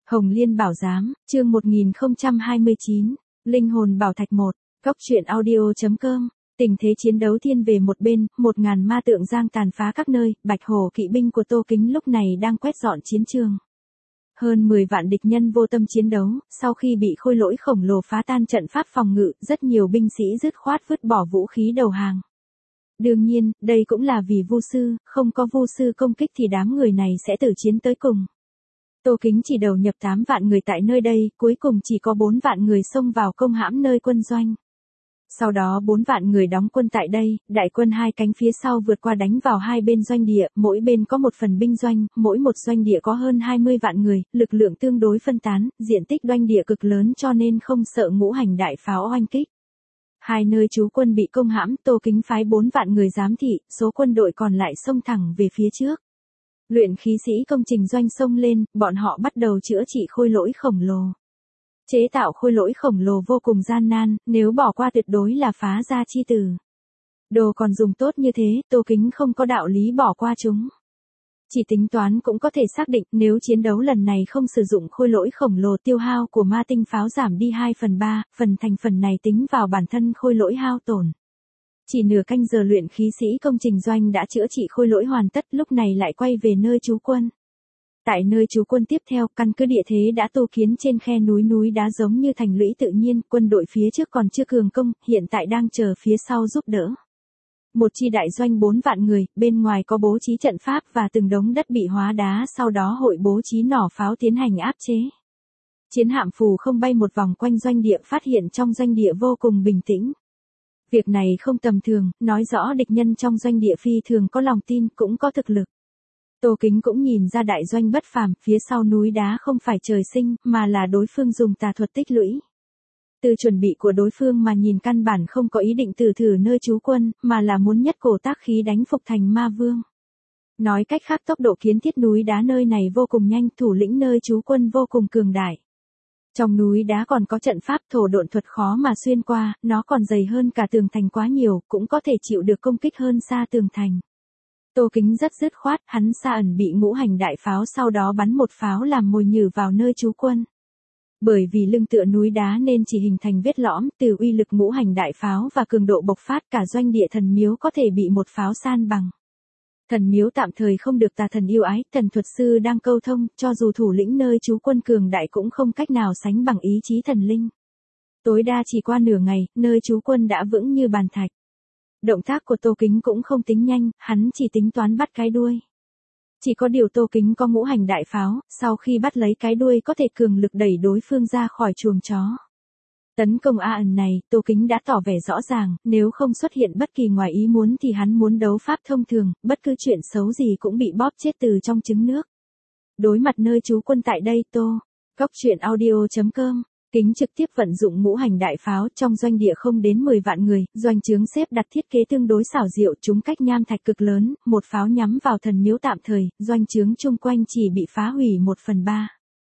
Hồng Liên Bảo Giám, chương 1029, Linh hồn bảo thạch 1, Góc truyện audio.com. Tình thế chiến đấu thiên về một bên, 1000 ma tượng giang tàn phá các nơi, Bạch Hổ kỵ binh của Tô Kính lúc này đang quét dọn chiến trường. Hơn 10 vạn địch nhân vô tâm chiến đấu, sau khi bị khôi lỗi khổng lồ phá tan trận pháp phòng ngự, rất nhiều binh sĩ dứt khoát vứt bỏ vũ khí đầu hàng. Đương nhiên, đây cũng là vì vu sư, không có vu sư công kích thì đám người này sẽ tử chiến tới cùng. Tô Kính chỉ đầu nhập 8 vạn người tại nơi đây, cuối cùng chỉ có 4 vạn người xông vào công hãm nơi quân doanh. Sau đó 4 vạn người đóng quân tại đây, đại quân hai cánh phía sau vượt qua đánh vào hai bên doanh địa, mỗi bên có một phần binh doanh, mỗi một doanh địa có hơn 20 vạn người, lực lượng tương đối phân tán, diện tích doanh địa cực lớn cho nên không sợ ngũ hành đại pháo oanh kích. Hai nơi trú quân bị công hãm, Tô Kính phái 4 vạn người giám thị, số quân đội còn lại xông thẳng về phía trước. Luyện khí sĩ công trình doanh xông lên, bọn họ bắt đầu chữa trị khôi lỗi khổng lồ. Chế tạo khôi lỗi khổng lồ vô cùng gian nan, nếu bỏ qua tuyệt đối là phá gia chi tử. Đồ còn dùng tốt như thế, Tô Kính không có đạo lý bỏ qua chúng. Chỉ tính toán cũng có thể xác định nếu chiến đấu lần này không sử dụng khôi lỗi khổng lồ tiêu hao của ma tinh pháo giảm đi 2/3, phần thành phần này tính vào bản thân khôi lỗi hao tổn. Chỉ nửa canh giờ luyện khí sĩ công trình doanh đã chữa trị khôi lỗi hoàn tất, lúc này lại quay về nơi trú quân. Tại nơi trú quân tiếp theo, căn cứ địa thế đã tu kiến trên khe núi đá giống như thành lũy tự nhiên, quân đội phía trước còn chưa cường công, hiện tại đang chờ phía sau giúp đỡ. Một chi đại doanh 4 vạn người, bên ngoài có bố trí trận pháp và từng đống đất bị hóa đá, sau đó hội bố trí nỏ pháo tiến hành áp chế. Chiến hạm phù không bay một vòng quanh doanh địa, phát hiện trong doanh địa vô cùng bình tĩnh. Việc này không tầm thường, nói rõ địch nhân trong doanh địa phi thường có lòng tin, cũng có thực lực. Tô Kính cũng nhìn ra đại doanh bất phàm, phía sau núi đá không phải trời sinh, mà là đối phương dùng tà thuật tích lũy. Từ chuẩn bị của đối phương mà nhìn căn bản không có ý định thử nơi trú quân, mà là muốn nhất cổ tác khí đánh phục thành ma vương. Nói cách khác, tốc độ kiến thiết núi đá nơi này vô cùng nhanh, thủ lĩnh nơi trú quân vô cùng cường đại. Trong núi đá còn có trận pháp thổ độn thuật khó mà xuyên qua, nó còn dày hơn cả tường thành quá nhiều, cũng có thể chịu được công kích hơn xa tường thành. Tô Kính rất dứt khoát, hắn xa ẩn bị ngũ hành đại pháo, sau đó bắn một pháo làm mồi nhử vào nơi trú quân. Bởi vì lưng tựa núi đá nên chỉ hình thành vết lõm, từ uy lực ngũ hành đại pháo và cường độ bộc phát, cả doanh địa thần miếu có thể bị một pháo san bằng. Thần miếu tạm thời không được tà thần yêu ái, thần thuật sư đang câu thông, cho dù thủ lĩnh nơi trú quân cường đại cũng không cách nào sánh bằng ý chí thần linh. Tối đa chỉ qua nửa ngày, nơi trú quân đã vững như bàn thạch. Động tác của Tô Kính cũng không tính nhanh, hắn chỉ tính toán bắt cái đuôi. Chỉ có điều Tô Kính có ngũ hành đại pháo, sau khi bắt lấy cái đuôi có thể cường lực đẩy đối phương ra khỏi chuồng chó. Tấn công AN này, Tô Kính đã tỏ vẻ rõ ràng, nếu không xuất hiện bất kỳ ngoài ý muốn thì hắn muốn đấu pháp thông thường, bất cứ chuyện xấu gì cũng bị bóp chết từ trong trứng nước. Đối mặt nơi trú quân tại đây, Góc truyện audio.com. Kính trực tiếp vận dụng ngũ hành đại pháo, trong doanh địa không đến 10 vạn người, doanh trướng xếp đặt thiết kế tương đối xảo diệu, chúng cách nham thạch cực lớn, một pháo nhắm vào thần miếu tạm thời, doanh trướng chung quanh chỉ bị phá hủy 1/3.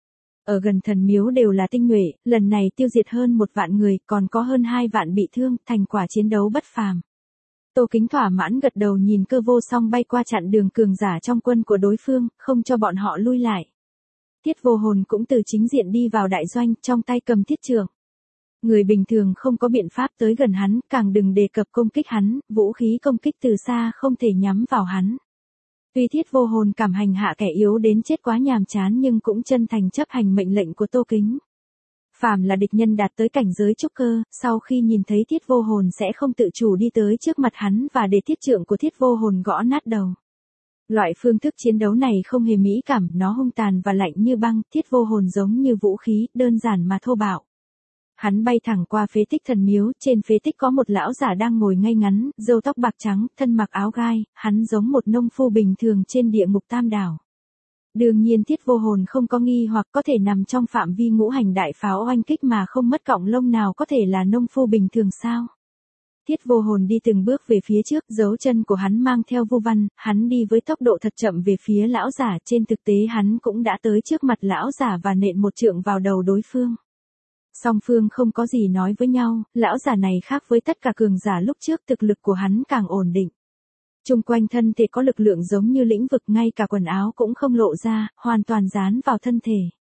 Ở gần thần miếu đều là tinh nhuệ, lần này tiêu diệt hơn 1 vạn người, còn có hơn 2 vạn bị thương, thành quả chiến đấu bất phàm. Tô Kính thỏa mãn gật đầu nhìn Cơ Vô Song bay qua chặn đường cường giả trong quân của đối phương, không cho bọn họ lui lại. Tiết Vô Hồn cũng từ chính diện đi vào đại doanh, trong tay cầm thiết trượng. Người bình thường không có biện pháp tới gần hắn, càng đừng đề cập công kích hắn, vũ khí công kích từ xa không thể nhắm vào hắn. Tuy Thiết Vô Hồn cảm hành hạ kẻ yếu đến chết quá nhàm chán nhưng cũng chân thành chấp hành mệnh lệnh của Tô Kính. Phàm là địch nhân đạt tới cảnh giới trúc cơ, sau khi nhìn thấy Thiết Vô Hồn sẽ không tự chủ đi tới trước mặt hắn và để thiết trượng của Thiết Vô Hồn gõ nát đầu. Loại phương thức chiến đấu này không hề mỹ cảm, nó hung tàn và lạnh như băng, Thiết Vô Hồn giống như vũ khí, đơn giản mà thô bạo. Hắn bay thẳng qua phế tích thần miếu, trên phế tích có một lão giả đang ngồi ngay ngắn, râu tóc bạc trắng, thân mặc áo gai, hắn giống một nông phu bình thường trên địa ngục Tam Đảo. Đương nhiên Thiết Vô Hồn không có nghi hoặc có thể nằm trong phạm vi ngũ hành đại pháo oanh kích mà không mất cọng lông nào, có thể là nông phu bình thường sao? Thiết Vô Hồn đi từng bước về phía trước, dấu chân của hắn mang theo vu văn, hắn đi với tốc độ thật chậm về phía lão giả, trên thực tế hắn cũng đã tới trước mặt lão giả và nện một trượng vào đầu đối phương. Song phương không có gì nói với nhau, lão giả này khác với tất cả cường giả lúc trước, thực lực của hắn càng ổn định. Trung quanh thân thể có lực lượng giống như lĩnh vực, ngay cả quần áo cũng không lộ ra, hoàn toàn dán vào thân thể.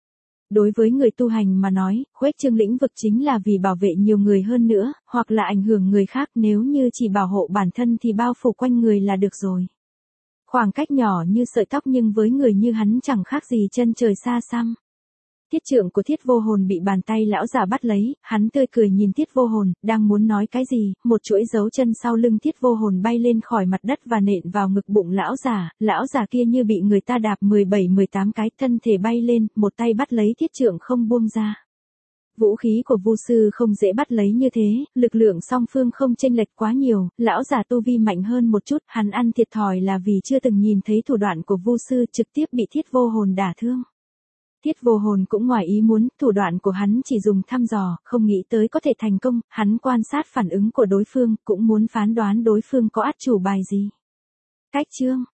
Đối với người tu hành mà nói, khuếch trương lĩnh vực chính là vì bảo vệ nhiều người hơn nữa, hoặc là ảnh hưởng người khác, nếu như chỉ bảo hộ bản thân thì bao phủ quanh người là được rồi. Khoảng cách nhỏ như sợi tóc nhưng với người như hắn chẳng khác gì chân trời xa xăm. Thiết trượng của Thiết Vô Hồn bị bàn tay lão già bắt lấy, hắn tươi cười nhìn Thiết Vô Hồn, đang muốn nói cái gì, một chuỗi dấu chân sau lưng Thiết Vô Hồn bay lên khỏi mặt đất và nện vào ngực bụng lão già kia như bị người ta đạp 17-18 cái, thân thể bay lên, một tay bắt lấy thiết trượng không buông ra. Vũ khí của Vu sư không dễ bắt lấy như thế, lực lượng song phương không chênh lệch quá nhiều, lão già tu vi mạnh hơn một chút, hắn ăn thiệt thòi là vì chưa từng nhìn thấy thủ đoạn của Vu sư, trực tiếp bị Thiết Vô Hồn đả thương. Thiết Vô Hồn cũng ngoài ý muốn, thủ đoạn của hắn chỉ dùng thăm dò, không nghĩ tới có thể thành công, hắn quan sát phản ứng của đối phương, cũng muốn phán đoán đối phương có át chủ bài gì. Cách chương